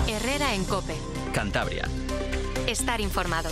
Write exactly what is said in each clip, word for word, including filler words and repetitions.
Herrera en COPE. Cantabria. Estar informado.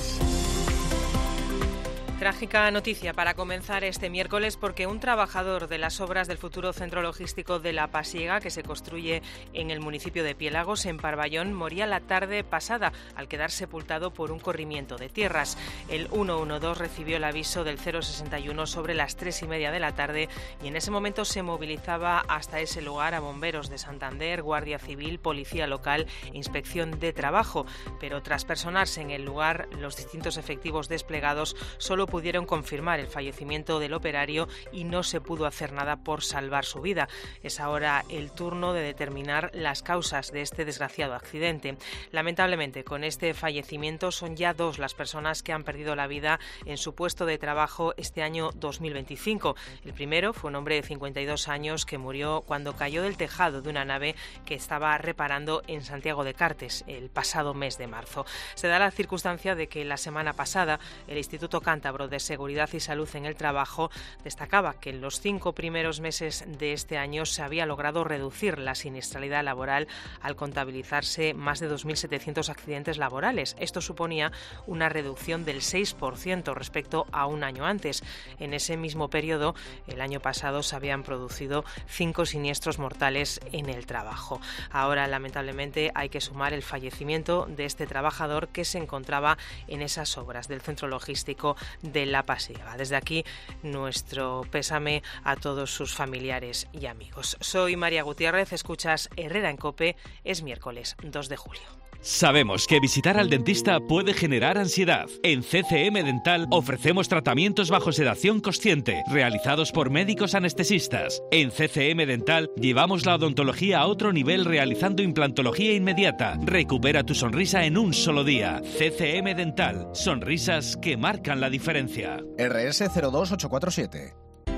Trágica noticia para comenzar este miércoles, porque un trabajador de las obras del futuro centro logístico de La Pasiega, que se construye en el municipio de Piélagos, en Parvallón, moría la tarde pasada al quedar sepultado por un corrimiento de tierras. El ciento doce recibió el aviso del cero sesenta y uno sobre las tres y media de la tarde y en ese momento se movilizaba hasta ese lugar a bomberos de Santander, Guardia Civil, Policía Local e Inspección de Trabajo. Pero tras personarse en el lugar, los distintos efectivos desplegados solo pudieron confirmar el fallecimiento del operario y no se pudo hacer nada por salvar su vida. Es ahora el turno de determinar las causas de este desgraciado accidente. Lamentablemente, con este fallecimiento son ya dos las personas que han perdido la vida en su puesto de trabajo este año dos mil veinticinco. El primero fue un hombre de cincuenta y dos años que murió cuando cayó del tejado de una nave que estaba reparando en Santiago de Cartes el pasado mes de marzo. Se da la circunstancia de que la semana pasada el Instituto Cántabro de Seguridad y Salud en el Trabajo destacaba que en los cinco primeros meses de este año se había logrado reducir la siniestralidad laboral al contabilizarse más de dos mil setecientos accidentes laborales. Esto suponía una reducción del seis por ciento respecto a un año antes. En ese mismo periodo, el año pasado, se habían producido cinco siniestros mortales en el trabajo. Ahora, lamentablemente, hay que sumar el fallecimiento de este trabajador que se encontraba en esas obras del centro logístico de La Pasiega. Desde aquí, nuestro pésame a todos sus familiares y amigos. Soy María Gutiérrez, escuchas Herrera en COPE, es miércoles dos de julio. Sabemos que visitar al dentista puede generar ansiedad. En C C M Dental ofrecemos tratamientos bajo sedación consciente, realizados por médicos anestesistas. En C C M Dental llevamos la odontología a otro nivel realizando implantología inmediata. Recupera tu sonrisa en un solo día. C C M Dental, sonrisas que marcan la diferencia. R S cero dos ocho cuatro siete.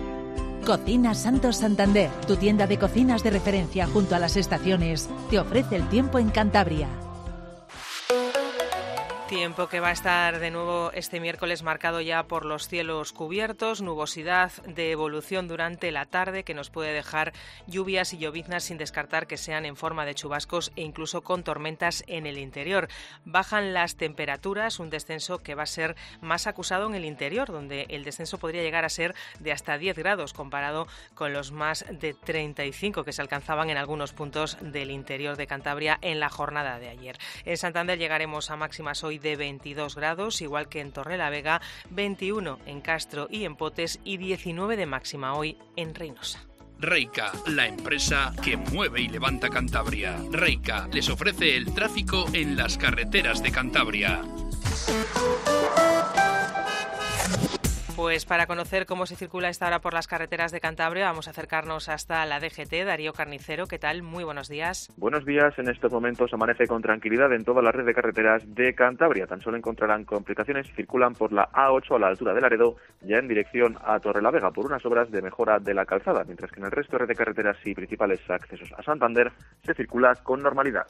Cocinas Santos Santander, tu tienda de cocinas de referencia junto a las estaciones, te ofrece el tiempo en Cantabria. Tiempo que va a estar de nuevo este miércoles marcado ya por los cielos cubiertos, nubosidad de evolución durante la tarde que nos puede dejar lluvias y lloviznas sin descartar que sean en forma de chubascos e incluso con tormentas en el interior. Bajan las temperaturas, un descenso que va a ser más acusado en el interior, donde el descenso podría llegar a ser de hasta diez grados comparado con los más de treinta y cinco que se alcanzaban en algunos puntos del interior de Cantabria en la jornada de ayer. En Santander llegaremos a máximas hoy de veintidós grados, igual que en Torrelavega, veintiuno en Castro y en Potes y diecinueve de máxima hoy en Reinosa. Reica, la empresa que mueve y levanta Cantabria. Reica les ofrece el tráfico en las carreteras de Cantabria. Pues para conocer cómo se circula esta hora por las carreteras de Cantabria, vamos a acercarnos hasta la D G T. Darío Carnicero, ¿qué tal? Muy buenos días. Buenos días. En estos momentos amanece con tranquilidad en toda la red de carreteras de Cantabria. Tan solo encontrarán complicaciones si circulan por la A ocho a la altura de Laredo, ya en dirección a Torrelavega, por unas obras de mejora de la calzada, mientras que en el resto de red de carreteras y principales accesos a Santander se circula con normalidad.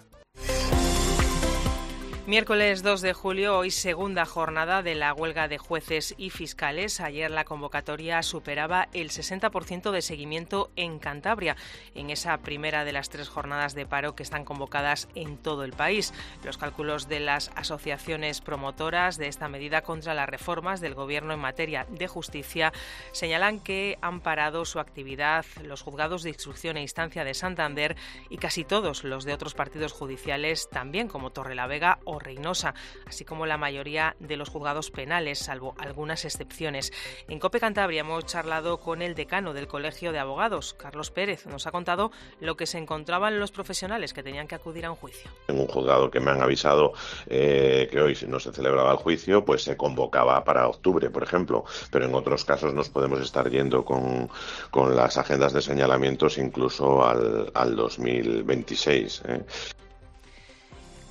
Miércoles dos de julio, hoy segunda jornada de la huelga de jueces y fiscales. Ayer la convocatoria superaba el sesenta por ciento de seguimiento en Cantabria, en esa primera de las tres jornadas de paro que están convocadas en todo el país. Los cálculos de las asociaciones promotoras de esta medida contra las reformas del Gobierno en materia de justicia señalan que han parado su actividad los juzgados de instrucción e instancia de Santander y casi todos los de otros partidos judiciales también, como Torrelavega o Reinosa, así como la mayoría de los juzgados penales, salvo algunas excepciones. En COPE Cantabria hemos charlado con el decano del Colegio de Abogados, Carlos Pérez. Nos ha contado lo que se encontraban los profesionales que tenían que acudir a un juicio. En un juzgado que me han avisado eh, que hoy no se celebraba el juicio, pues se convocaba para octubre, por ejemplo, pero en otros casos nos podemos estar yendo con, con las agendas de señalamientos incluso al, al dos mil veintiséis, ¿eh?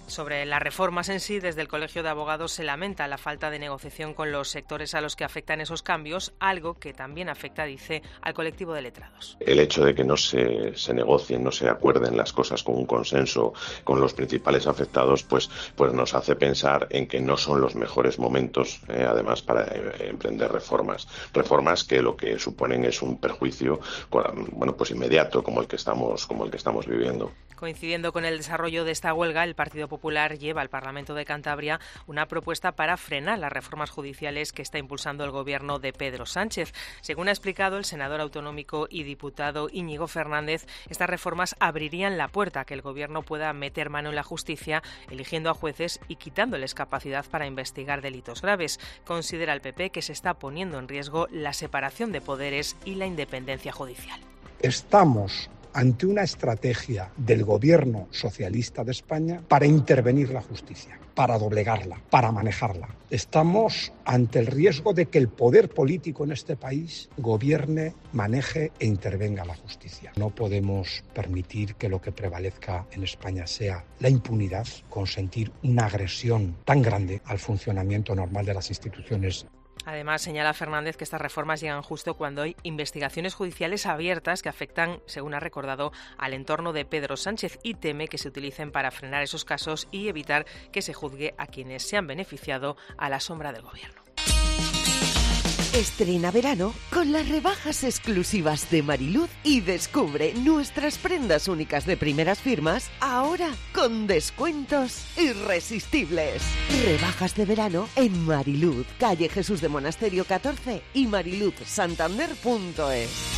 Sobre las reformas en sí, desde el Colegio de Abogados se lamenta la falta de negociación con los sectores a los que afectan esos cambios, algo que también afecta, dice, al colectivo de letrados. El hecho de que no se, se negocien, no se acuerden las cosas con un consenso con los principales afectados, pues, pues nos hace pensar en que no son los mejores momentos, eh, además, para eh, emprender reformas. Reformas que lo que suponen es un perjuicio, bueno, pues inmediato, como el que estamos, como el que estamos viviendo. Coincidiendo con el desarrollo de esta huelga, el Partido Popular lleva al Parlamento de Cantabria una propuesta para frenar las reformas judiciales que está impulsando el gobierno de Pedro Sánchez. Según ha explicado el senador autonómico y diputado Íñigo Fernández, estas reformas abrirían la puerta a que el gobierno pueda meter mano en la justicia, eligiendo a jueces y quitándoles capacidad para investigar delitos graves. Considera el P P que se está poniendo en riesgo la separación de poderes y la independencia judicial. Estamos ante una estrategia del gobierno socialista de España para intervenir la justicia, para doblegarla, para manejarla. Estamos ante el riesgo de que el poder político en este país gobierne, maneje e intervenga la justicia. No podemos permitir que lo que prevalezca en España sea la impunidad, consentir una agresión tan grande al funcionamiento normal de las instituciones. Además, señala Fernández que estas reformas llegan justo cuando hay investigaciones judiciales abiertas que afectan, según ha recordado, al entorno de Pedro Sánchez y teme que se utilicen para frenar esos casos y evitar que se juzgue a quienes se han beneficiado a la sombra del gobierno. Estrena verano con las rebajas exclusivas de Mariluz y descubre nuestras prendas únicas de primeras firmas ahora con descuentos irresistibles. Rebajas de verano en Mariluz, calle Jesús de Monasterio catorce y mariluz santander punto es.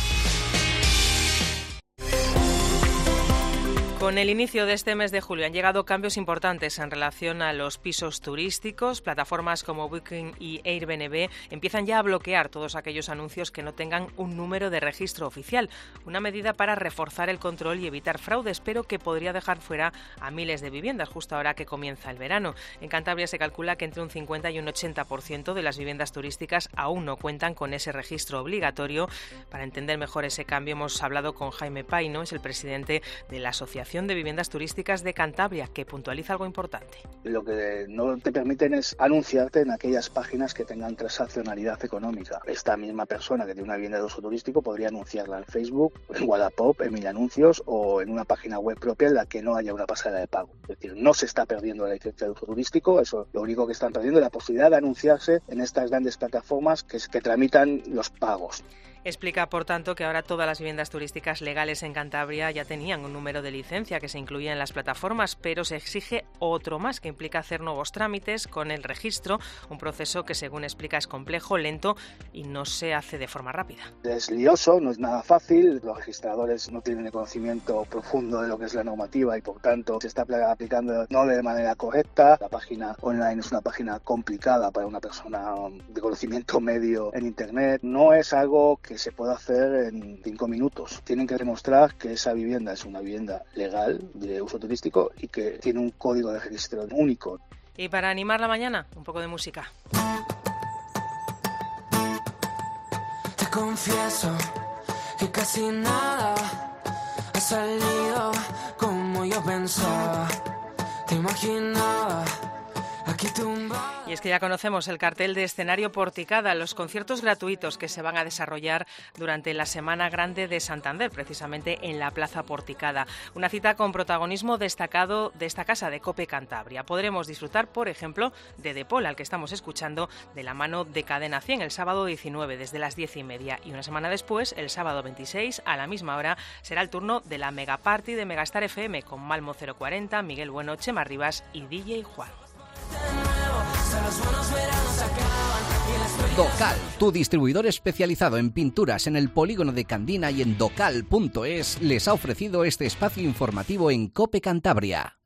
Con el inicio de este mes de julio han llegado cambios importantes en relación a los pisos turísticos. Plataformas como Booking y Airbnb empiezan ya a bloquear todos aquellos anuncios que no tengan un número de registro oficial. Una medida para reforzar el control y evitar fraudes, pero que podría dejar fuera a miles de viviendas justo ahora que comienza el verano. En Cantabria se calcula que entre un cincuenta y un ochenta por ciento de las viviendas turísticas aún no cuentan con ese registro obligatorio. Para entender mejor ese cambio hemos hablado con Jaime Paino, es el presidente de la Asociación de Viviendas Turísticas de Cantabria, que puntualiza algo importante. Lo que no te permiten es anunciarte en aquellas páginas que tengan transaccionalidad económica. Esta misma persona que tiene una vivienda de uso turístico podría anunciarla en Facebook, en Wallapop, en Mil Anuncios o en una página web propia en la que no haya una pasarela de pago. Es decir, no se está perdiendo la licencia de uso turístico, eso lo único que están perdiendo es la posibilidad de anunciarse en estas grandes plataformas que, que tramitan los pagos. Explica, por tanto, que ahora todas las viviendas turísticas legales en Cantabria ya tenían un número de licencia que se incluía en las plataformas, pero se exige otro más que implica hacer nuevos trámites con el registro, un proceso que, según explica, es complejo, lento y no se hace de forma rápida. Es lioso, no es nada fácil, los registradores no tienen el conocimiento profundo de lo que es la normativa y, por tanto, se está aplicando no de manera correcta. La página online es una página complicada para una persona de conocimiento medio en Internet. No es algo que que se puede hacer en cinco minutos. Tienen que demostrar que esa vivienda es una vivienda legal de uso turístico y que tiene un código de registro único. Y para animar la mañana, un poco de música. Te confieso que casi nada ha salido como yo pensaba. Te imaginaba. Y es que ya conocemos el cartel de escenario Porticada, los conciertos gratuitos que se van a desarrollar durante la Semana Grande de Santander, precisamente en la Plaza Porticada. Una cita con protagonismo destacado de esta casa de COPE Cantabria. Podremos disfrutar, por ejemplo, de De Paul, al que estamos escuchando, de la mano de Cadena cien, el sábado diecinueve, desde las diez y media. Y una semana después, el sábado veintiséis, a la misma hora, será el turno de la Mega Party de Megastar F M, con Malmo cero cuarenta, Miguel Bueno, Chema Rivas y D J Juan. Docal, tu distribuidor especializado en pinturas en el polígono de Candina y en docal punto es, les ha ofrecido este espacio informativo en COPE Cantabria.